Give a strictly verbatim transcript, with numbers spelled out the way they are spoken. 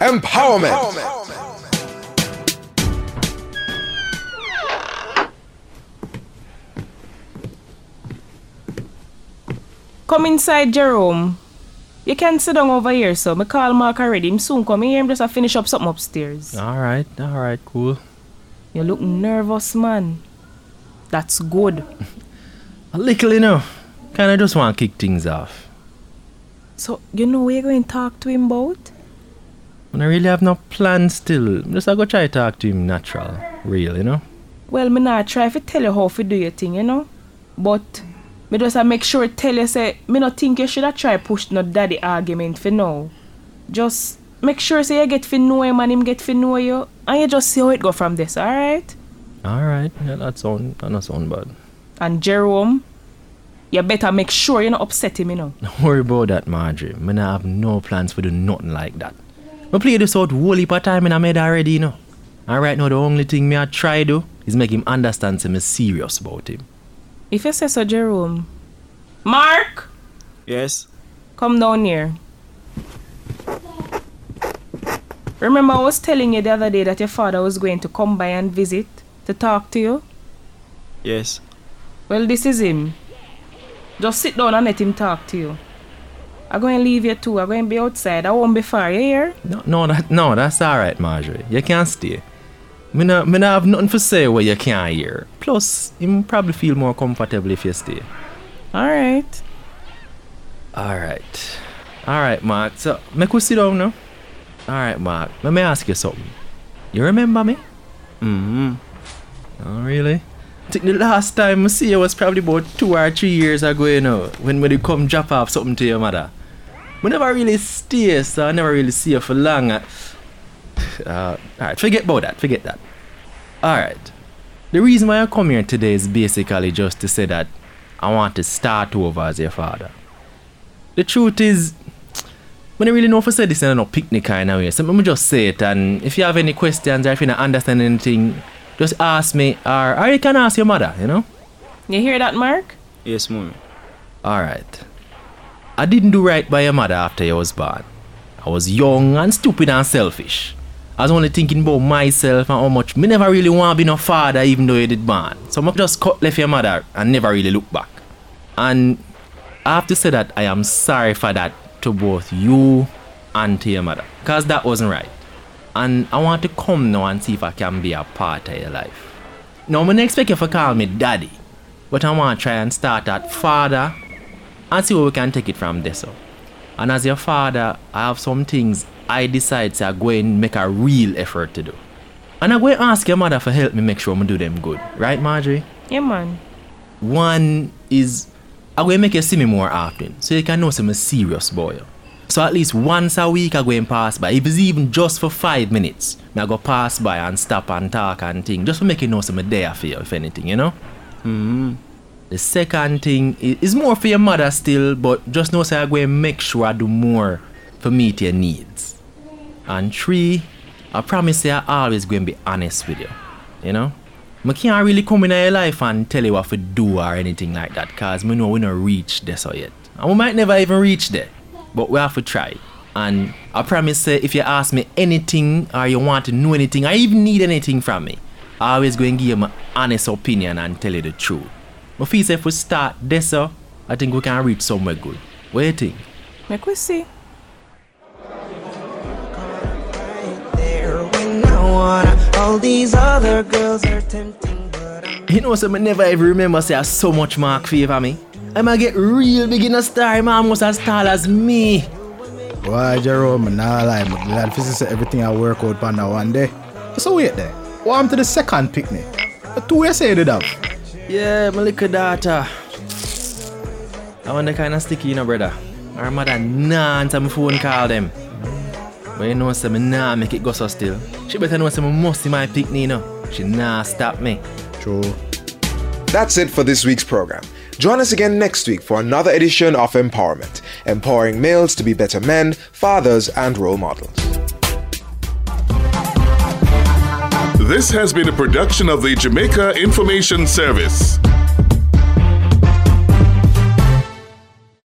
Empowerment. Come inside, Jerome. You can sit down over here, so I call Mark already. Him soon come here. Him just a finish up something upstairs. Alright, alright, cool. You look nervous, man. That's good. A little, you know. Kinda just want to kick things off. So, you know what you're going to talk to him about? And I really have no plan still. Just I go try to talk to him natural, real, you know? Well, me not try to tell you how to do your thing, you know? But me just a make sure tell you say, me not think you should have try push no daddy argument for now. Just make sure say you get to know him and him get to know you. And you just see how it go from this, alright? Alright, yeah, that sound, that not sound bad. And Jerome, you better make sure you not upset him, you know. Don't worry about that, Marjorie. Me not have no plans for do nothing like that. I play this out whole heap of time in my head already, you know. And right now the only thing me I try do is make him understand say me serious about him. If you say so, Jerome. Mark! Yes? Come down here. Remember I was telling you the other day that your father was going to come by and visit to talk to you? Yes. Well, this is him. Just sit down and let him talk to you. I'm going to leave you too. I'm going to be outside. I won't be far. You hear? No, no, that, no that's alright, Marjorie. You can't stay. Me not, me not have nothing to say where you can't hear. Plus, you probably feel more comfortable if you stay. Alright. Alright. Alright, Mark. So, make we sit down now. Alright, Mark. Let me ask you something. You remember me? Mm-hmm. Oh, really? I think the last time I see you was probably about two or three years ago, you know, when, when you come drop off something to your mother. We never really stay, so I never really see you for long. Uh, Alright, forget about that, forget that. Alright. The reason why I come here today is basically just to say that I want to start over as your father. The truth is, I don't really know if I say this in a picnic kind of way, so let me just say it, and if you have any questions or if you don't understand anything, just ask me, or, or you can ask your mother, you know? You hear that, Mark? Yes, Mommy. Alright. I didn't do right by your mother after you was born. I was young and stupid and selfish. I was only thinking about myself and how much me never really want to be no father even though you did born. So I just cut left your mother and never really look back. And I have to say that I am sorry for that to both you and to your mother. Because that wasn't right. And I want to come now and see if I can be a part of your life. Now I don't expect you to call me daddy. But I want to try and start at father and see where we can take it from there. So. And as your father, I have some things I decide to go and make a real effort to do. And I'm going to ask your mother for help me make sure I do them good. Right, Marjorie? Yeah, man. One is, I'm going to make you see me more often so you can know I'm a serious boy. So at least once a week I go and pass by. If it's even just for five minutes, I go pass by and stop and talk and thing. Just to make you know I'm there for you, if anything, you know? Mm-hmm. The second thing is more for your mother still, but just know so I go and make sure I do more for meet your needs. And three, I promise you I always going to be honest with you, you know? I can't really come in your life and tell you what to do or anything like that, because I know we don't reach there so yet. And we might never even reach there, but we have to try. And I promise you, if you ask me anything or you want to know anything or even need anything from me, I always go and give you my honest opinion and tell you the truth. But if if we start this, so I think we can reach somewhere good. What do you think? Make we see. All these other girls are tempting, but I'm... You know, so I never ever remember say I so much Mark favor me. I might get real big in a star, I'm almost as tall as me. Why, Jerome, I'm not lying. I'm glad for say everything I work out for now one day. So wait there. What happened to the second picnic? The two you say you did have? Yeah, my little daughter. I want the kind of sticky, you know, brother. Her mother nah answer my phone call them. But you know, so me nah make it go so still. She better know so me must see my picnic, you know. She nah stop me. True. That's it for this week's program. Join us again next week for another edition of Empowerment, empowering males to be better men, fathers, and role models. This has been a production of the Jamaica Information Service.